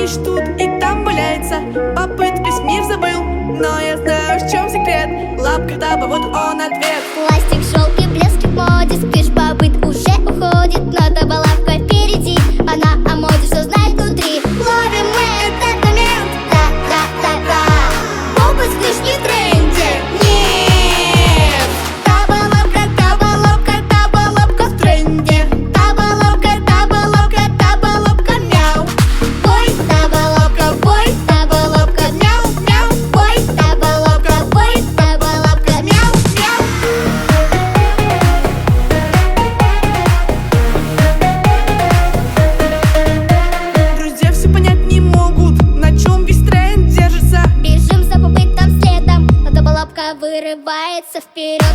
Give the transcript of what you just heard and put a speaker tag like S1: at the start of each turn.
S1: лишь тут и там валяется. Попыт весь мир забыл, но я знаю, в чем секрет. Лапка таба, вот он ответ.
S2: Пластик, шелк и блески в моде. Сквиш побыт уже уходит, но таба лапка впереди. Она о моде все знает внутри. Ловим мы этот момент. Да-да-да-да. Попа сквиш не в тренде. Нет. Таба лапка в тренде. Таба лапка, мяу. Бой, таба лапка, мяу, мяу. Бой, таба лапка, мяу, мяу.
S1: Друзья все понять не могут, на чем весь тренд держится.
S2: Бежим за попытом следом, но таба лапка вырывается вперед.